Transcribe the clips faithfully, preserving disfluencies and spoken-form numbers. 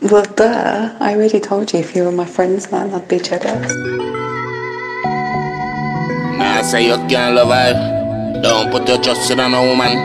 Well, duh. I already told you if you were my friends, man, I'd be jealous. Nah, say you can't love her. Don't put your trust in a woman.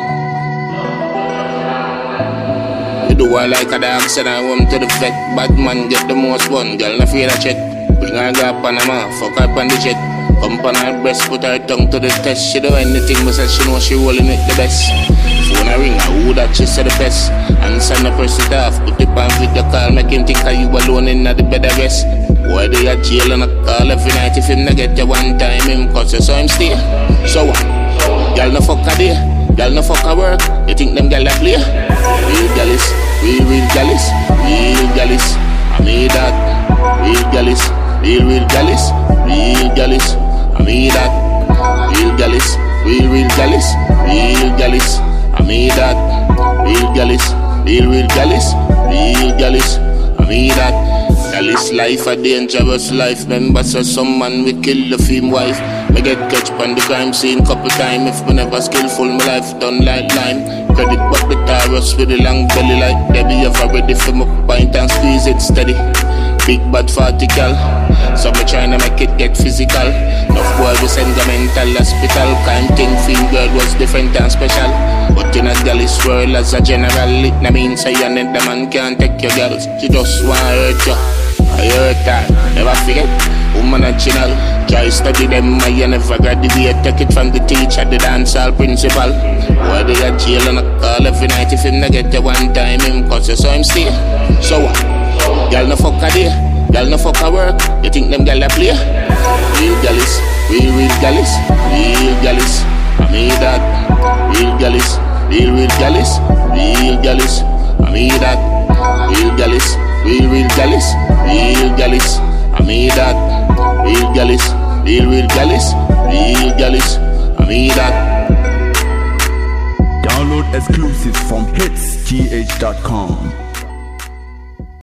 You do her like a dog, send her home to the vet. Bad man get the most one, girl, no fear of check. Bring her girl Panama, fuck her on the jet. Pump on her breast, put her tongue to the test. She do anything but say she know she rolling it the best. Phone a ring, I who that she say the best. Answer no press it off, put it on video call. Make him think of you alone in the bed of rest. Boy, they a jail and a call every night. If him not get you one time, him cause you saw him stay. So what? Y'all no fuck a day, y'all no fuck a work. You think them gal a play? Real gallus, real real gallus, real gallus. I made that. Real gallus, real real gallus, real gallus. I made that. Real gallus, real real gallus, real gallus. I made that. Real gallus, real real gallus, real gallus. I made that. Gallus life a dangerous life. Remember so some man we kill the film wife. Me get catch on the crime scene couple time. If me never skillful, my life done like lime. Credit back the Taurus with the long belly like Debbie. Ever ready for my pint and squeeze it steady. Big bad vertical, so me tryna make it get physical. Enough boy we send a mental hospital. Kind thing film girl was different and special. But in a gallus world as a general, it na mean say you need the man can't take your girls. She just wanna hurt you, I hurt her. Never forget, woman and channel. Try study them, I never graduate. Take it from the teacher, the dancehall principal. Boy they a jail and a call every night. If him not get you one time, him cause you saw him stay. So what? Y'all no fuck a day, y'all no fuck a work. You think them gal a play? Real gallus, real real gallus, real gallus. I made that. Real gallus, real real gallus, real gallus. I made that. Real gallus, real real gallus, real gallus. I made that. Real gallus, real real gallus, real gallus. I made that. Download exclusives from hits g h dot com.